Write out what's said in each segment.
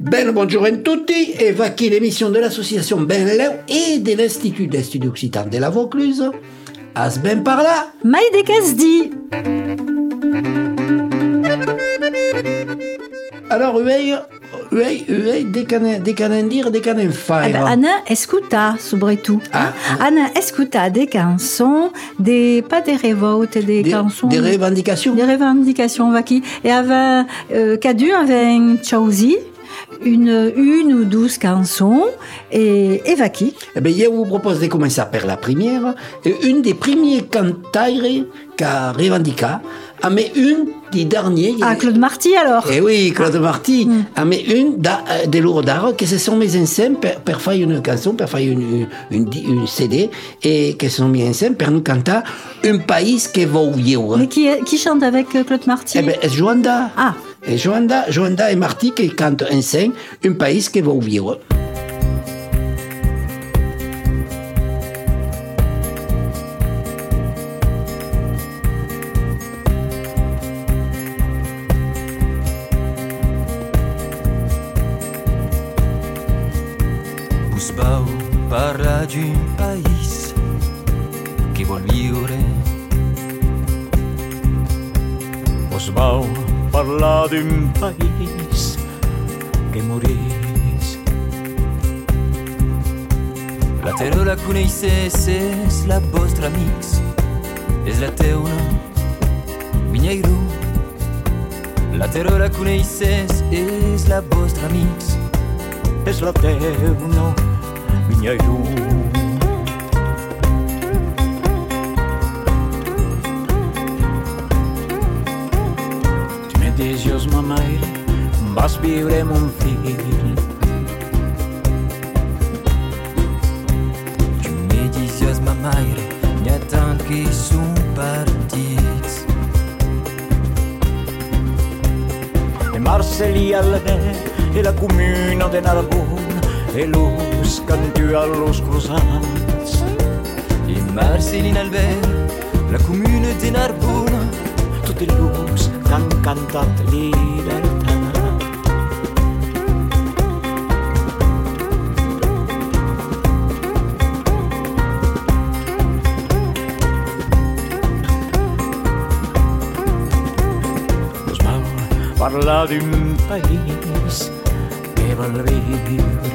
Ben bonjour a tutti e va qui l'émission de l'association Benleu et de l'Institut d'Estudi Occitan de la Vaucluse. As ben par là. Maïde Casdi. Alors, uei, de canen dire, de canen faire. Anna escuta, soprattutto. Anna escuta des chansons, pas des révoltes, des chansons. Des revendications. Des revendications, va qui. Et avait, Cadu avait choisi une ou 12 chansons et va qui. Eh bien, je vous propose de commencer par la première. Une des premiers cantaires qu'a revendiqué. Mais une des derniers... Claude Marty, alors. Eh oui, Claude Marty. Mais une de leurs d'art, que ce sont mes ensembles pour faire une chanson, pour faire une CD, et que ce sont mes ensembles pour nous chanter Un pays que va vivre. Mais qui chante avec Claude Marty? Eh bien, Joanda. Ah. Et Joanda et Marty qui chantent ensemble Un pays que va vivre. Vau parlar d'un país que vol viure. Us vau parlar d'un país que morís. La terra la coneixes, és la vostra amics, és la teua, vinyeiro. La terra la coneixes, és la vostra amics, és la teua, vinyeiro. Tu me dizies, ma mare, vas viure mon fill. Tu me dizies, ma mare, n'hi ha tant que són partits. E Marcelí Albert e la comuna de Narbona e los cantu a los cruzats. E Marcelí Albert, la comuna de Narbona, tutti los que han cantat libertà. Us vau parlar d'un país que vol viure.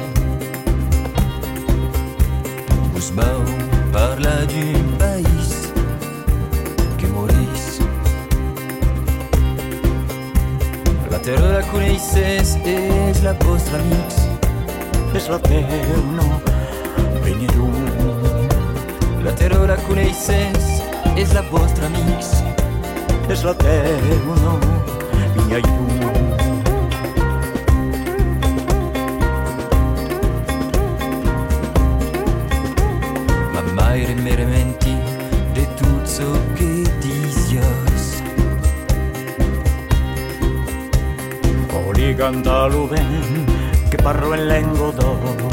Us vau parlar d'un país que morís. La terra la coneixes, és la vostra amics, és la teua, vinyeiro. La terra la coneixes, és la vostra amics, és la teua, vinyeiro. Mare mi menti de tot ce que dizies. Voli cantar-lo ben, que parlo en lengua d'or.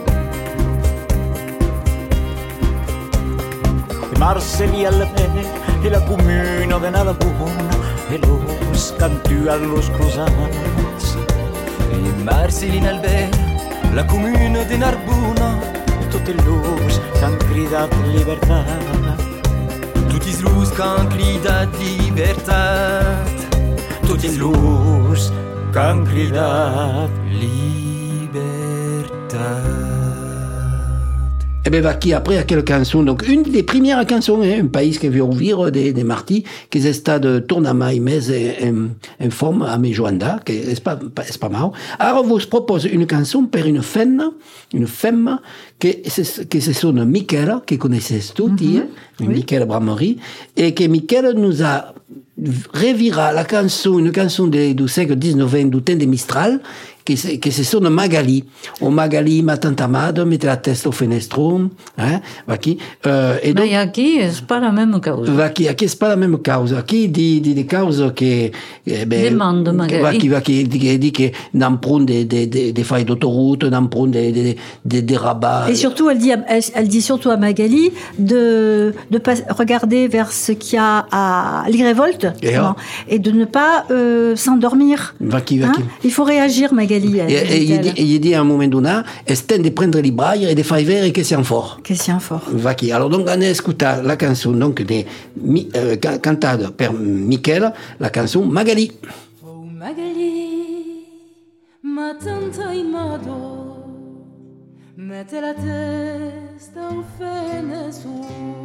E Marcelí Albert e la comuna de Narbona e los cantu a los cruzats. E Marcelí Albert, la comuna de Narbona, tutti los que han cridat llibertat. Tutti los que han cridat llibertat. Tutti los que han cridat llibertat. Eh bien, va qui après à quelle chanson? Donc, une des premières chansons, Un pays que veut vivre de Marty, qui est stade tournamai, mais en forme à mes Joanda, qui est pas mal. Alors, vous propose une chanson pour une femme, que se sonne Michel, que connaissez tous, oui. Michel Bramery, et que Michel nous a revira la chanson, une chanson du siècle XIX, du temps de Mistral, che se sono Magali, o Magali ma tanta amada, mette la testa au fenestro, va qui. Et donc, qui c'est pas la même cause. Va qui c'est pas la même cause. Qui dit cause che demande Magali. Va qui dit que n'en prend des failles d'autoroute, n'en prend des rabats. Et surtout, elle dit surtout à Magali de pas regarder vers ce qu'il y a à l'Irévolte et de ne pas s'endormir. Va qui. Il faut réagir, Magali. Magali. E gli di a un momento donà, estende di prendere i bragli e di fare vedere che siamo forti. Che siamo forti. Va qui. Allora, donc, on a ascoltato la canzone donc, cantata per Michele, la canzone Magali. Oh Magali, ma tanto in modo, mette la testa o fene su.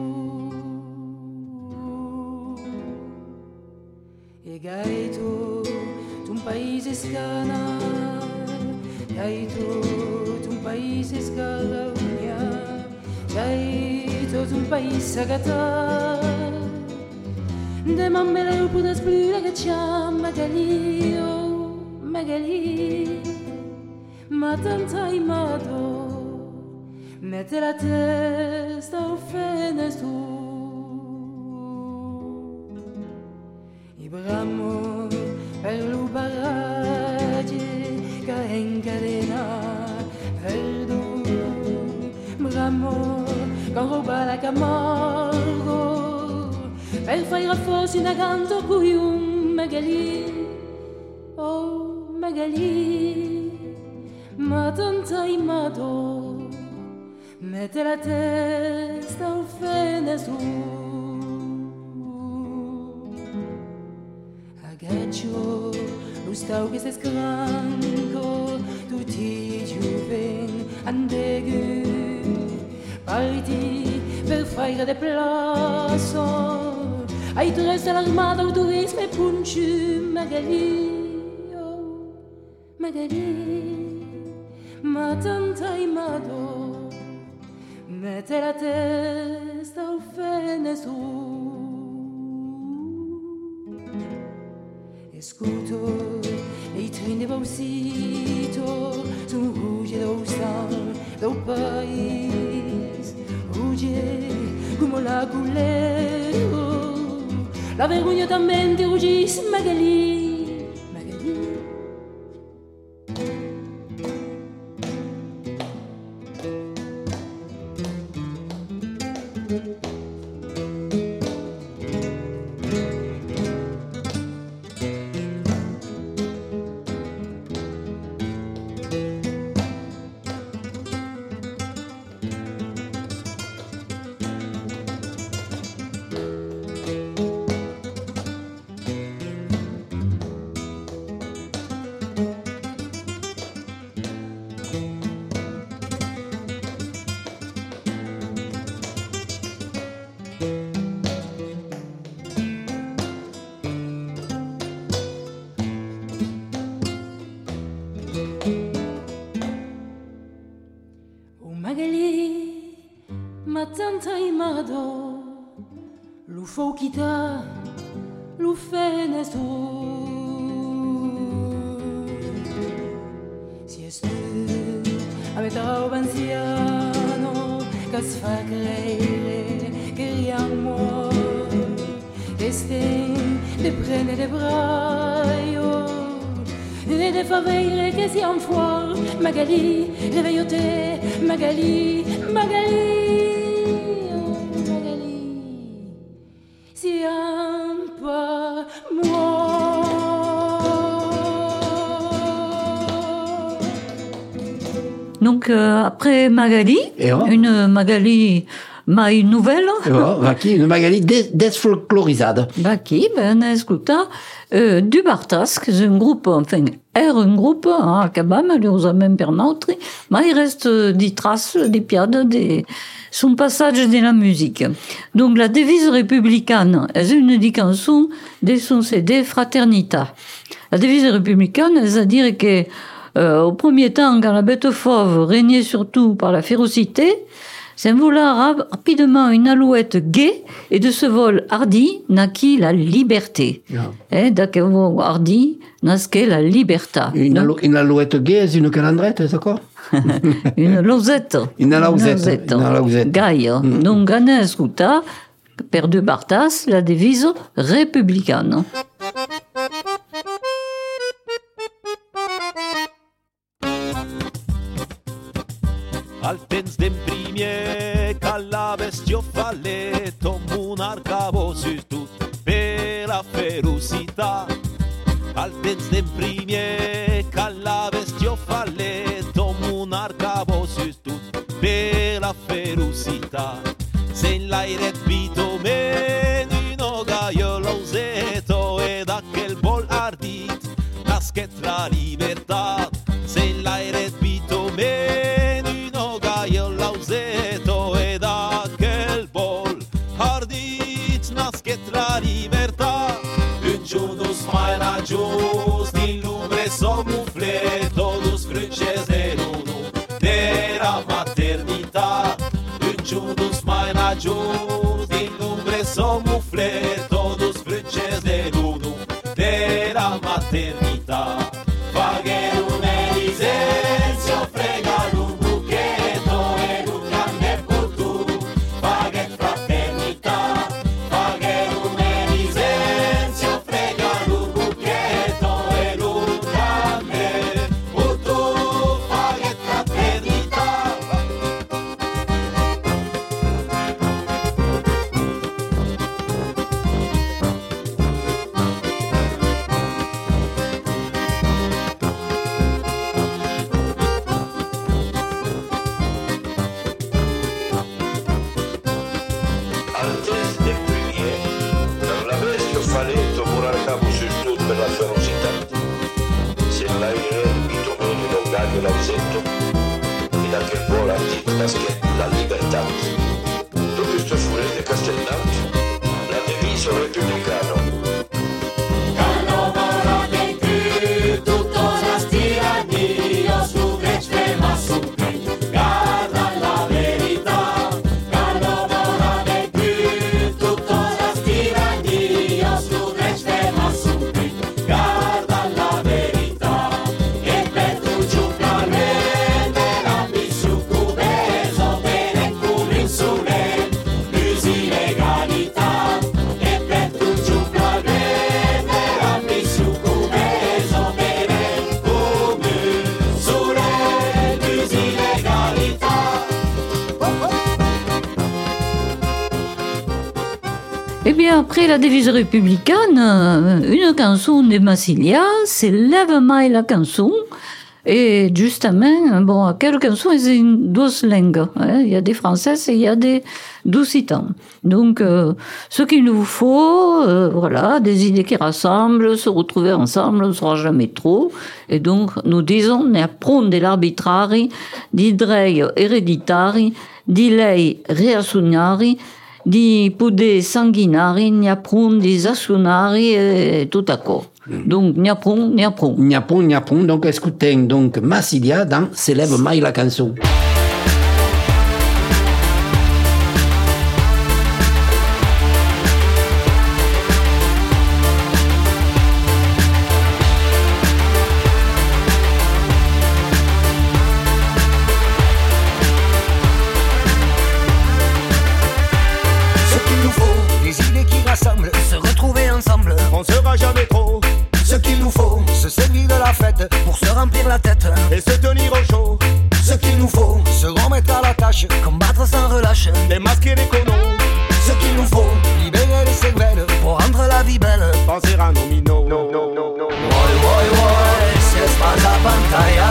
E gaito, un paese scana, gaito, un paese scalagna, gaito, un paese sagata. De mamme la rupu da splura che c'ha Magali, oh Magali, ma tanto in modo, mette la testa o fene su. I bramo per l'ubarage che incadena perdu, bramo con roba la camargo per fare forse una canto cui un Magali, oh Magali, ma tanto in modo mette la testa o fene su. Agaccio lo stau che si scranco tutti i giovani andeghi parti per fare de plasso ai turisti all'armata o turismo e punci Magali, oh Magali, ma tanto in modo mette la testa o fene su. Escuto i treni de Bausito, sono ruge do stan, do país, ruge come la culero, la vergogna tammente rugis Magali, Magali. Magali, ma tanto in modo, lo fo chita, lo fene su. Si è stu, a metà anziano, che si fa credere che riamo, che stai, te prende de braio. Et de faveur que si en foire Magali, réveille-toi Magali, Magali, oh Magali, si un pas moi. Donc après Magali, une Magali ma une nouvelle. Une Magali desfolklorisada. Qui ben escuta du Bartas, que c'est un groupe, enfin, un groupe, hein, quand même, ils ont même per notre, mais il reste des traces, des piades, son passage de la musique. Donc la devise républicaine, c'est une des chansons de son CD Fraternita. La devise républicaine, c'est-à-dire que au premier temps, quand la bête fauve régnait surtout par la férocité, s'envola rapidement une alouette gaie, et de ce vol hardi naquit la liberté. Et da que vol hardi nasquait la libertà. Une alouette gaie, c'est une calandrette, c'est quoi? Une lausette. Une lausette. Gaille. Donc, on a écouté, per de Bartas, la devise républicaine. Al temps d'en primer, que la bestió faletto, monarca vossus tut per la ferocitat. Al temps d'en primer, que la bestió paternità. Se in l'aire vito menino gaio l'auseto ed aquel bol ardit nascet la libertà. Se in l'aire vito menino gaio l'auseto ed aquel bol ardit nascet la libertà. Un giudus mai rajus din lumbre somufle todos cruces de l'unu dera maternità. Un giudus mai rajus din lumbre somufle todos cruces de l'unu dera maternità. Fagher un elisenzio frega l'un buchetto e l'un canne putu. Fagher fraternità. Fagher un elisenzio frega l'un buchetto e l'un canne putu. Fagher fraternità. Altezze del premier, non l'avessi falletto monarcavo sul sud per la ferocità. Se l'aire bitumeni non gagne l'ausetto, ed anche il buon antitasche la libertà. Tout questo furet de Castelnau, la devise républicano. Carlovoro dei cru, tutto la stirania, su grece ma su qui, guarda la verità. Carlovoro dei cru, tutto la stirania, su grece ma su qui, guarda la verità. E per tu giù planete, la misu cubeso, bene come insule, l'usi legalità. E per tu giù planete, la misu cubeso, bene come insule, l'usi legalità. Eh bien, après la devise républicaine, une chanson de Massilia, c'est Lève-moi la chanson. Et justement, bon, quelle chanson est une douce langue. Hein? Il y a des françaises et il y a des doucitans. Donc, ce qu'il nous faut, voilà, des idées qui rassemblent, se retrouver ensemble, on ne sera jamais trop. Et donc, nous disons, ne apprendre l'arbitrari, di drei ereditari, di lei reassunari, di pude sanguinari, ne apprendre des assunari et tout à coup. Donc, ne apprendre, ne apprendre. Niapon, donc écoutez donc Massilia dans S'élève mai la chanson. Ce qu'il nous faut, des idées qui rassemblent, se retrouver ensemble. On sera jamais trop Ce qu'il nous faut, se servir de la fête pour se remplir la tête. et se tenir au chaud, Ce qu'il nous faut, se remettre à la tâche, combattre sans relâche. démasquer les connos, Ce qu'il nous faut, libérer les cervelles pour rendre la vie belle. penser à nos minots. Voi, voi, voi, se spasa pantalla.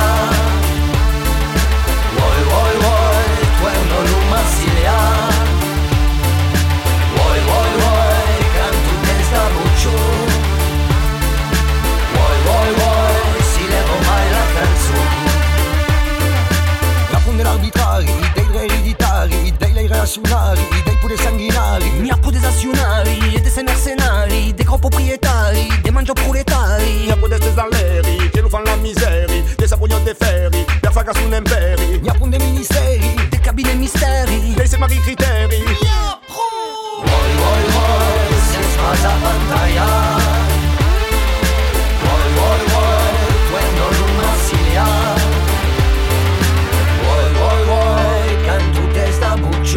Voi, voi, voi, tuerno l'Massilia. Voi, voi, voi, canto testa mucho. Voi, voi, voi, si levo mai la canzone. La punta dell'arbitrari, dei re ereditari, dei lei reazionari, dei pure sanguinari. Il n'y a pas des azionari et des mercenari, des grands propriétaires, des mangios proletari. Nia può essere alleri, che lo fanno la miseria, che sa vogliono de ferri, per fare su un imperi, Il y a pour des ministeri. Des cabinets mystérieux. dei semari criteri. Voi, voi, voi, se spasa pantalla. Voi, voi, voi, tuerno l'Massilia. Voi, voi, voi, canto testa buccio.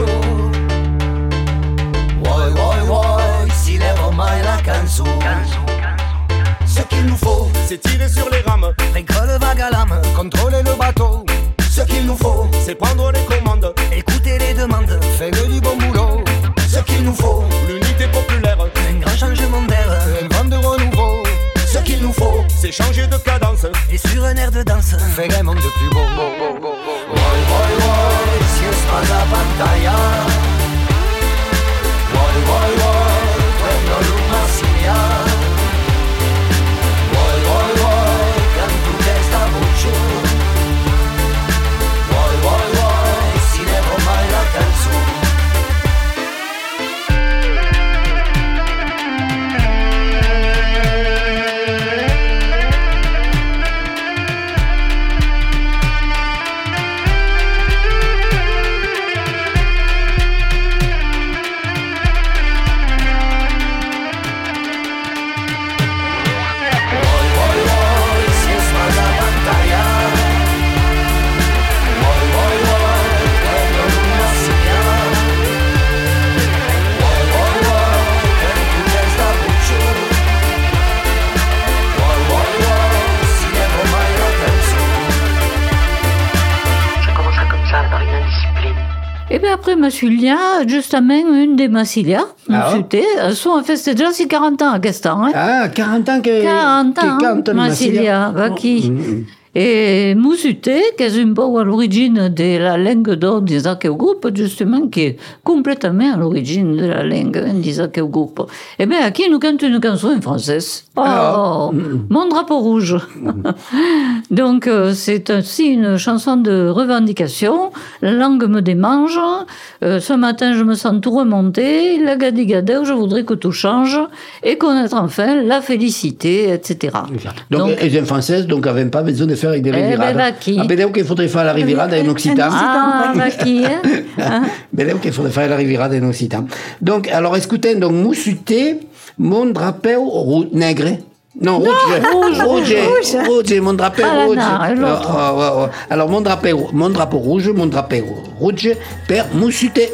Voi, voi, voi, si levo mai la canzone. Ce qu'il nous faut, C'est tirer sur les rames, vaincre le vague à l'âme, contrôler le bateau. Ce qu'il nous faut, c'est prendre les commandes, écouter les demandes, faire du bon boulot. Ce qu'il nous faut, l'unité populaire, un grand changement d'air, un vent de renouveau. Ce qu'il nous faut, c'est changer de cadence, et sur un air de danse, faire un monde plus beau. Voi, Vuoi, vuoi, vuoi, si è spada pantalla. Vuoi, vuoi, vuoi, quello l'umma sia. Vuoi, vuoi, vuoi, canto testa mucho. Vuoi, vuoi, vuoi, si levò mai la canzone. Et bien après Massulia, justement, une des Massilia, Ah ouais? elles sont fêtées déjà, c'est 40 ans à Gaston. Hein? Ah, 40 ans que 40 ans, cantano Massilia, qui Et Musuté, qui est un peu à l'origine de la langue d'or d'Isaac Groupe, justement, qui est complètement à l'origine de la langue d'Isaac Groupe. Eh bien, qui nous cante une chanson en française. Oh, Mon drapeau rouge. Donc, c'est aussi une chanson de revendication. La langue me démange. Ce matin, je me sens tout remonté. La gadigadeur, je voudrais que tout change. Et connaître enfin la félicité, etc. Donc, les françaises, donc, n'avaient pas besoin de faire avec des rivirades. ben, qui? Ah, ben, qu'il faudrait faire la rivirade en occitan. Ah, qui, hein? Ben, qu'il faudrait faire la rivirade en occitan. Donc, alors, écoutez, donc, Musuté, mon drapeau nègre. Non, rouge, mon drapeau rouge. Alors, mon drapeau rouge, père Musuté.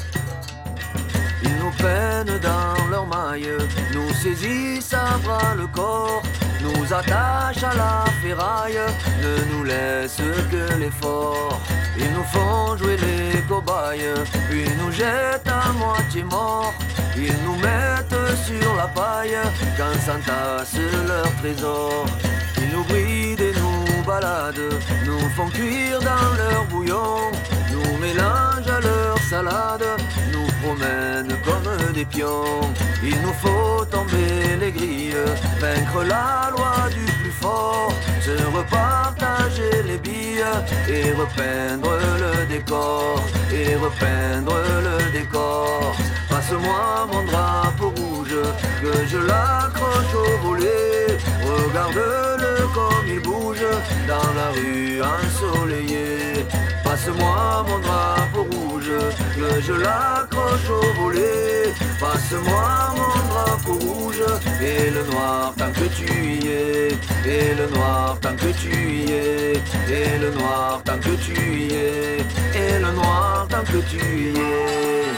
Ils nous peinent dans leurs mailles, nous saisissent à bras le corps, nous attachent à la ferraille, ne nous laissent que l'effort. Ils nous font jouer les cobayes, puis nous jettent à moitié morts. Ils nous mettent sur la paille quand s'entassent leurs trésors. Ils nous brident et nous baladent, nous font cuire dans leur bouillon, nous mélangent à leur salade, nous promènent comme des pions. Il nous faut tomber les grilles, vaincre la loi du plus fort, se repartager les billes et repeindre le décor, et repeindre le décor. Passe-moi mon drapeau rouge, que je l'accroche au volet. Regarde-le comme il bouge dans la rue ensoleillée. Passe-moi mon drapeau rouge, que je l'accroche au volet. Passe-moi mon drapeau rouge, et le noir tant que tu y es. Et le noir tant que tu y es. Et le noir tant que tu y es. Et le noir tant que tu y es.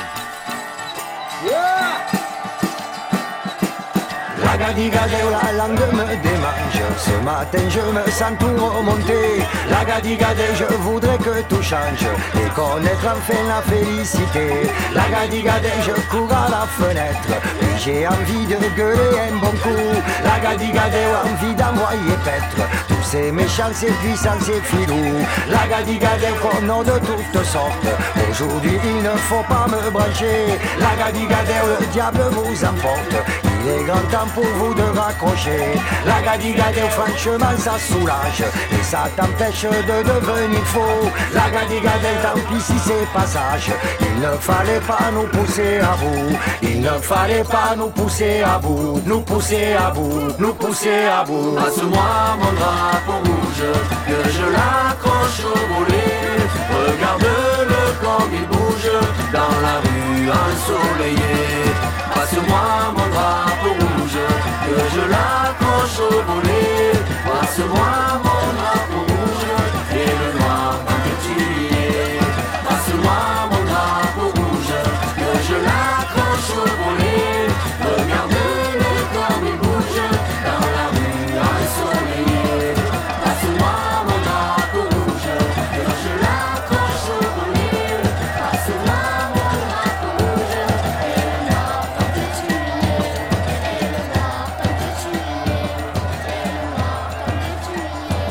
La gadigadeu, la langue me démange. Ce matin je me sens tout remonté. La gadigadeu, je voudrais que tout change et connaître enfin la félicité. La gadigadeu, je cours à la fenêtre et j'ai envie de gueuler un bon coup. La gadigadeu, envie d'envoyer paître tous ces méchants, ces puissants, ces filous. La gadigadeu, qu'on a de toutes sortes. Aujourd'hui il ne faut pas me brancher. La gadigadeu, le diable vous emporte. Il est grand temps pour vous de raccrocher. La gadigadeu, franchement ça soulage et ça t'empêche de devenir faux. La gadigadeu, tant pis si c'est passage. Il ne fallait pas nous pousser à bout. Il ne fallait pas nous pousser à bout. Nous pousser à bout, nous pousser à bout. Passe-moi mon drapeau rouge, que je l'accroche au volet. Regarde-le comme il bouge dans la rue ensoleillée. Passe-moi mon drapeau rouge, que je l'accroche au volet. Passe-moi mon drapeau rouge, et le noir tant que tu y es. Passe-moi mon drapeau rouge, que je l'accroche au volet. Regarde-le comme il bouge dans la rue ensoleillée. Passe-moi mon drapeau rouge, que je l'accroche au volet. Passe-moi mon drapeau rouge, et le noir tant que tu y es. Et le noir tant que tu y es. Et le noir tant que tu y es.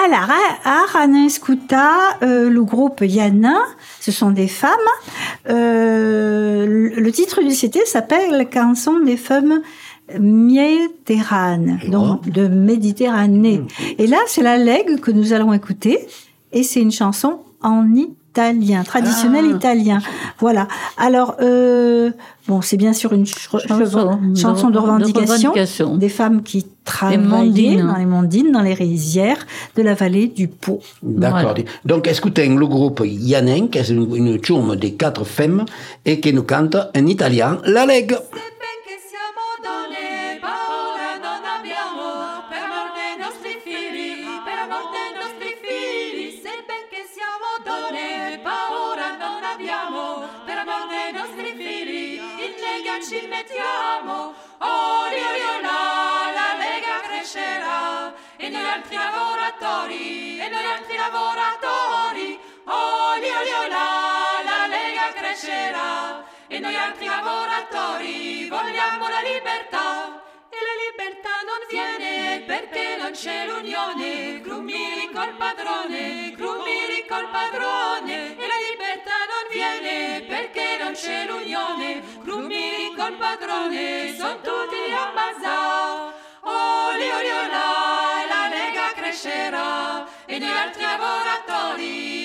Alors, à Ranascuta, le groupe Yana, ce sont des femmes. Le titre du CD s'appelle « Canson des femmes méditerranéennes », donc de Méditerranée. Et là, c'est la Legue que nous allons écouter, et c'est une chanson en italien, traditionnel italien. Voilà. Alors, bon, c'est bien sûr une chanson de revendication des femmes qui travaillaient dans les mondines, dans les rizières de la vallée du Pô. D'accord. Voilà. Donc, écoutez le groupe Yanen, qui est une ciurme de 4 femmes, et qui nous chante en italien la Lega. Ci mettiamo, oli oli olà, la Lega crescerà, e noi altri lavoratori, oli oli olà, la Lega crescerà, e noi altri lavoratori vogliamo la libertà, e la libertà non viene perché non c'è l'unione, Crumiri col padrone, e la libertà non viene perché non c'è l'unione, Crumiri col padrone, son tutti ammazzati, oli oli olà, la Lega crescerà, e noi altri lavoratori,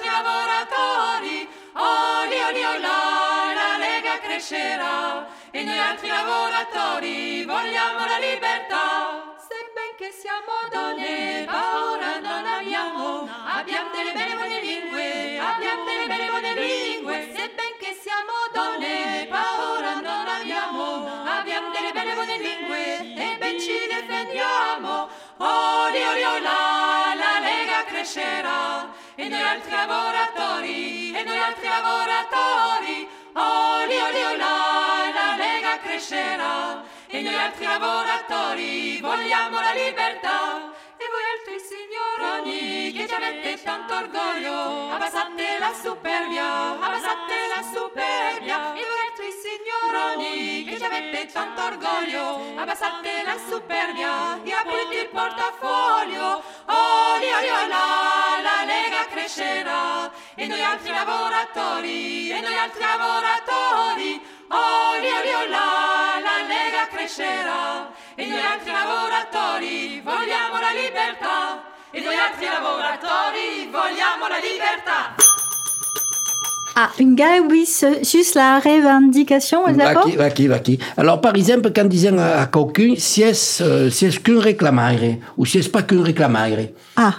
oli oli olà, la Lega crescerà, e noi altri lavoratori vogliamo la libertà. Sebben che siamo donne, paura non abbiamo delle belle buone lingue, sebben che siamo donne, paura non abbiamo delle belle buone lingue, e ben ci difendiamo, oli oli olà, la Lega crescerà, e noi altri lavoratori, oli oli olà, la Lega crescerà, e noi altri lavoratori vogliamo la libertà. E voi altri signoroni che ci avete tanto orgoglio, abbassate la superbia, e voi altri signoroni che ci avete tanto orgoglio, abbassate la superbia e aprite il portafoglio, oli oli olà, la Lega crescerà, e noi altri lavoratori, oli oli olà, la Lega crescerà, e noi altri lavoratori vogliamo la libertà, e noi altri lavoratori vogliamo la libertà. Ah, une gars, oui, juste la revendication, d'accord? Vaki. Alors, par exemple, quand disait à quelqu'un, si est qu'un réclamaire, ou si est pas qu'un réclamaire. Ah.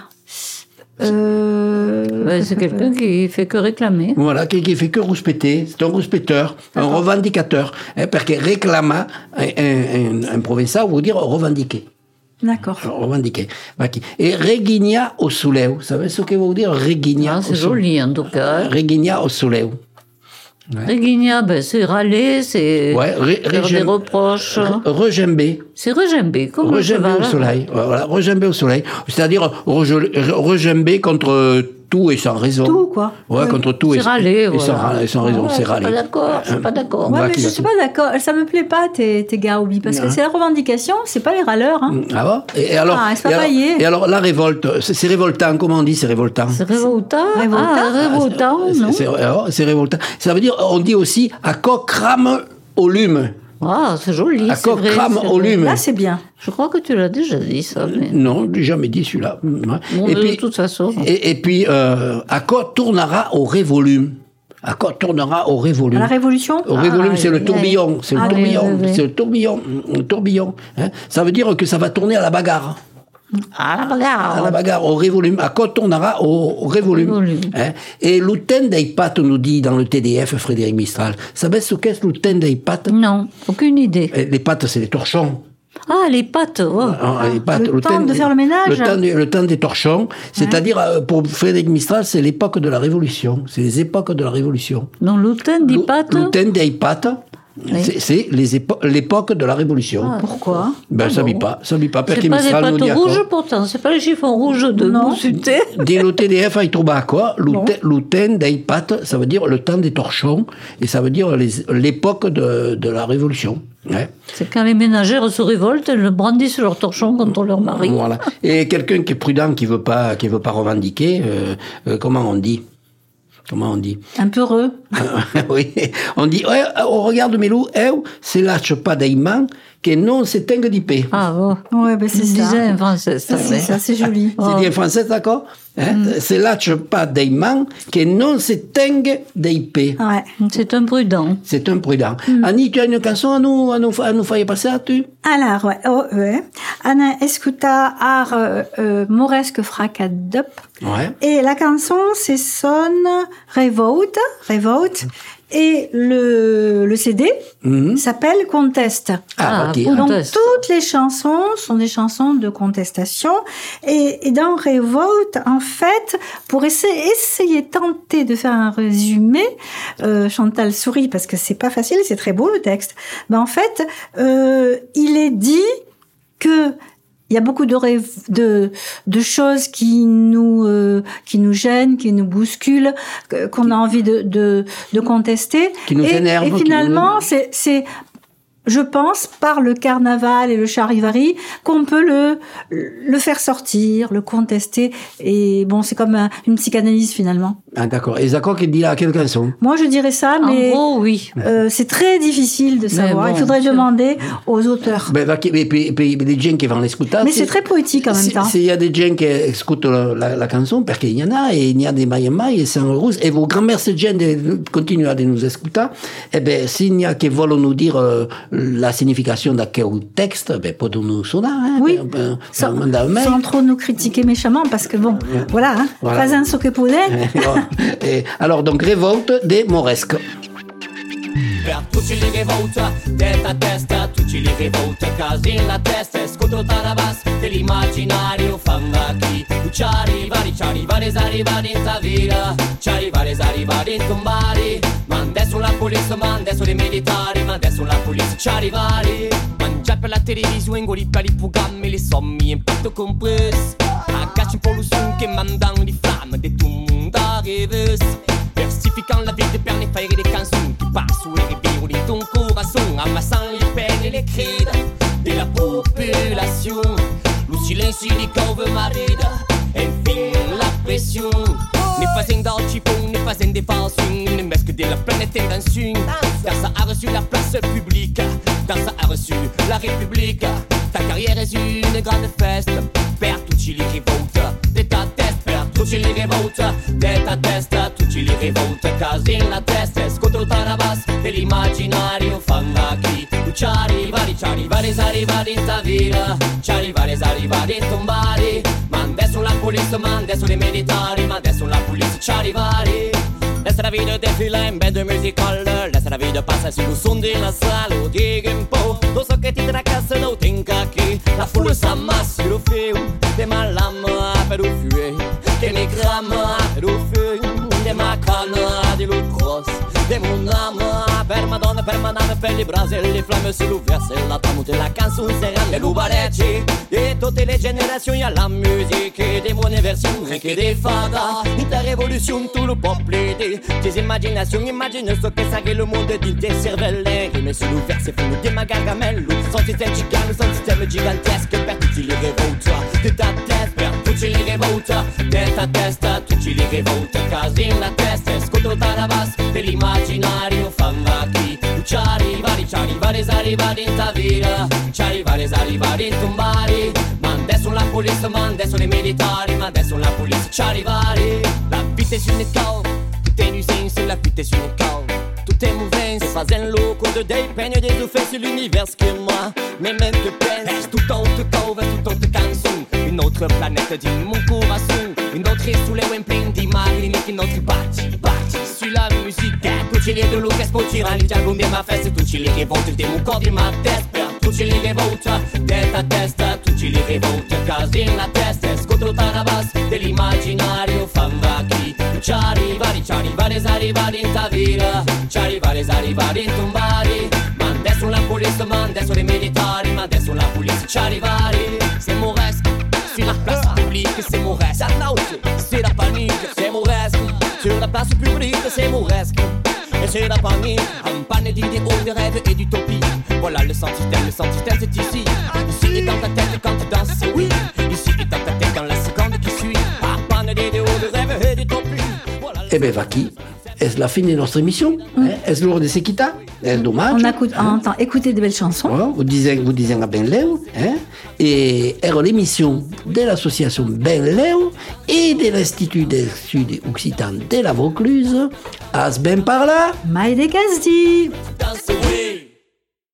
C'est quelqu'un qui fait que réclamer. Voilà, qui fait que respecter. C'est un respecteur, un revendicateur. Parce que réclama, un provençal veut dire revendiquer. D'accord. Revendiquer. Et Regina au soleil, vous savez ce que veut dire Regina? C'est joli en tout cas. Regina au soleil. Ouais. Regina, c'est râler, c'est faire des reproches. Regimber. C'est regimber, comme le cheval. Regimber au soleil. Voilà, regimber au soleil. C'est-à-dire regimber contre tout et sans raison. Tout, quoi. Ouais, contre tout et sans raison, c'est râler. Je suis pas d'accord. Ouais, mais je suis pas d'accord. Ça me plaît pas, tes gaobis, parce que c'est la revendication, c'est pas les râleurs. Hein. Ah bon? Et alors, c'est pas paillé. Et alors, la révolte, c'est révoltant, comment on dit, c'est révoltant? C'est révoltant. Révoltant, non? C'est révoltant. Ça veut dire, on dit aussi, à quoi crame au lume. Ah, c'est joli, c'est vrai. Crame au lume. Là, c'est bien. Je crois que tu l'as déjà dit, ça. Mais... Non, j'ai jamais dit celui-là. Bon, et puis, de toute façon. Et puis, à quoi tournera au révolume? À quoi tournera au révolume? À la révolution? Au révolume, c'est le tourbillon. C'est le tourbillon. C'est le tourbillon. Le tourbillon. Hein? Ça veut dire que ça va tourner à la bagarre. À la bagarre, au révolume. À quoi tournera au révolume. Hein? Et l'outin des pattes nous dit dans le TDF, Frédéric Mistral. Savez ce qu'est l'outin des pattes? Non, aucune idée. Les pattes, c'est les torchons. Ah, les pattes, les pattes. Le temps de faire le ménage. Le temps des torchons. C'est-à-dire, pour Frédéric Mistral, c'est l'époque de la Révolution. C'est les époques de la Révolution. Donc, l'outin des pattes. L'outin des pattes. Oui. C'est l'époque de la Révolution. Pourquoi? Ça vit pas. C'est pas des pâtes rouges pourtant, c'est pas les chiffons rouges de Moussuté. Di lo TDF ai trovato quoi? Le temps des pâtes, ça veut dire le temps des torchons, et ça veut dire l'époque de la Révolution. Ouais. C'est quand les ménagères se révoltent, elles brandissent leurs torchons contre leur mari. Voilà. Et quelqu'un qui est prudent, qui veut pas revendiquer, comment on dit? Un peu heureux. Oui. On dit, regarde Melou, c'est lâche pas d'aimant que non s'éteigne d'IP. Ah bon. Ouais, c'est ça. Disait en français. C'est joli. C'est dit en français, d'accord? C'est lâche pas d'aimant que non s'éteigne d'IP. Ouais. C'est un prudent. Annie, tu as une chanson à nous faire passer à tu? Alors, ouais. Anna escuta Moresque Fracadop. Ouais. Et la chanson, c'est Son Revolt. Et le CD s'appelle Contest. Ok. Donc, toutes les chansons sont des chansons de contestation. Et dans Revolt, en fait, pour tenter de faire un résumé, Chantal sourit parce que c'est pas facile, c'est très beau le texte. Mais en fait, il est dit que il y a beaucoup de choses qui nous gênent, qui nous bousculent, qu'on a envie de contester. Qui nous énervent. Et finalement, c'est je pense, par le carnaval et le charivari, qu'on peut le faire sortir, le contester. Et bon, c'est comme une psychanalyse, finalement. Ah, d'accord. Et Zako, qui dit à quelle chanson? Moi, je dirais ça, mais... En gros, oui. C'est très difficile de savoir. Bon, il faudrait demander aux auteurs. Et puis, des gens qui vont l'écouter. Mais c'est très poétique en même temps. Il y a des gens qui écoutent la chanson, parce qu'il y en a, et il y a des mailles, et c'est en rouge. Et vos grand-mères, ces gens, continuent à nous écouter. Eh bien, s'il y a qui veulent nous dire la signification de quel texte, ben, peut-nous sonner, hein. Oui. Sans trop nous critiquer méchamment, parce que bon, voilà, hein. Voilà. Pas un so che può. Alors, donc, Révolte des Moresques. Per tutti li rivolta, testa a testa, tutti li rivolta, casi nella testa, scontro tarabas dell'immaginario fangaki. Ci arrivari, in ta vita, ci arrivari in tombari, ma adesso la polizia, ma adesso dei militari, ma adesso la polizia ci arrivari. Mangiare per la televisione, ingoli per i programmi, le sommi, impatto compreso, agacci un po' lo son che mandano di flamme, de tout le monde arrive. Versificant la vie de Perne, faire des chansons qui passent sous les ribires de ton corazon, amassant les peines et les cris de la population. Le silence di cove marida, e infine la pression. Ne fazendo tipo, ne fazendo falsing, ne mesque de la planète invention. Dansa a reçu la place publique, Dansa a reçu la République. Ta carrière est une grande feste, per tutti li rivolta, de ta testa, per tutti li rivolta, de ta testa, tutti li rivolta, casi nella testa, scontro tarabas dell'immaginario fangaki. Ci arrivari in ta vita, ci arrivari in tombari, ma adesso la polizia, ma adesso dei militari, ma adesso la polizia ci arrivari. Laisse la vie de défiler in band musical, laisse la vie de passer sur le son de la salle, diga un po', tout ce che ti tracasse non tinca qui, la foule s'amasse sur le feu, de ma lame per le feu, che mi crame per le feu, de ma canne di le cross, de mon âme, per Madonna, per Madame, per le brase e le flamme sur le verset, la tamute, la canzone serrane, le lubarecci, de tutte le generazioni alla musica, des buone versioni, che dei fada, in ta révolution tout le peuple aidé, tes imaginations, imagine ce que ça le monde dit tes cervelles, rimes sur le verset, fais-nous des magargamelles, son système gigantesque, per tutti li rivolta, de ta testa, per tutti li rivolta, de ta testa, tutti li rivolta, casi nella testa, scontro tarabas dell'immaginario fangaki. Ci arrivari in ta vita, ci arrivari in tombari, ma adesso la polizia, ma adesso les militari, ma adesso la polizia ci arrivari. La vita è une cause, tout est nuisance, la vita è une cause, tout est mauvais, c'est pas un loco de des peignes, des effets sur l'univers que moi, mes mains te peinent, tout autre cove, tout autre canzone, une autre planète dit mon corazon, une autre est sous les wemplins di Marini, une autre parti sur la musique, tutti li de Lucas Potirani, giallo di ma festa, tutti li rivolta, di mon corps di ma testa, tutti li rivolta, de ta testa, tutti li rivolta, casi nella testa, scontro tarabas dell'immaginario fangaki. Ci arrivari in ta vita, ci arrivari in tombari, fossero i militari, ma adesso la polizia ci arrivare. C'est Mauresque, sur la place publique, c'est Mauresque. C'est la panique, c'est Mauresque. Sur la place publique, c'est Mauresque. Et c'est la panique, un panne d'idéaux, de rêves et d'utopie. Voilà le sentitème c'est ici. Ici est dans ta tête quand tu danses, c'est oui. Ici est dans ta tête dans la seconde qui suit. Un panne d'idéaux, de rêves et d'utopie. E beh, va chi? È la fine della nostra emissione, è l'ora di sequita, è il dommage. On entend écouter de belles chansons. Voilà, vous disiez à Ben Leo, et era l'émission de l'association Ben Leo et de l'Institut des Sud Occitan de la Vaucluse. As ben par là. Maï de Gazdi.